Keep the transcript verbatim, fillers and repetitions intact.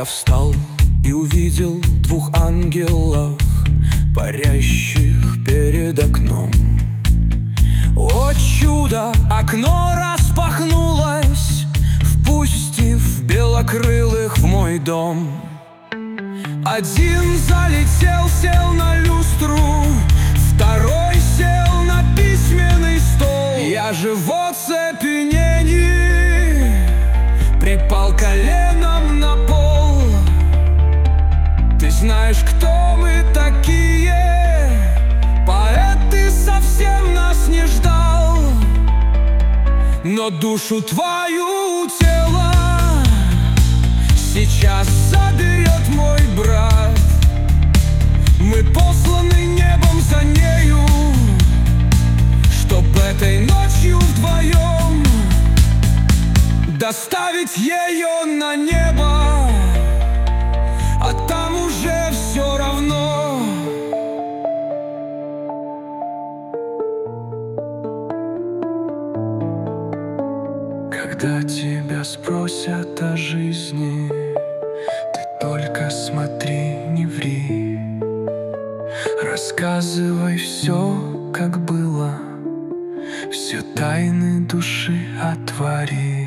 Я встал и увидел двух ангелов, парящих перед окном. О чудо! Окно распахнулось, впустив белокрылых в мой дом. Один залетел, сел на люстру, второй сел на письменный стол. Я же в оцепенении припал коленом на пол. Ты знаешь, кто мы такие? Поэт, ты совсем нас не ждал, но душу твою тело сейчас заберет мой брат. Мы посланы небом за нею, чтоб этой ночью вдвоем доставить ее на небо, а там уже все равно. Когда тебя спросят о жизни, ты только смотри, не ври. Рассказывай все, как было, все тайны души отвори.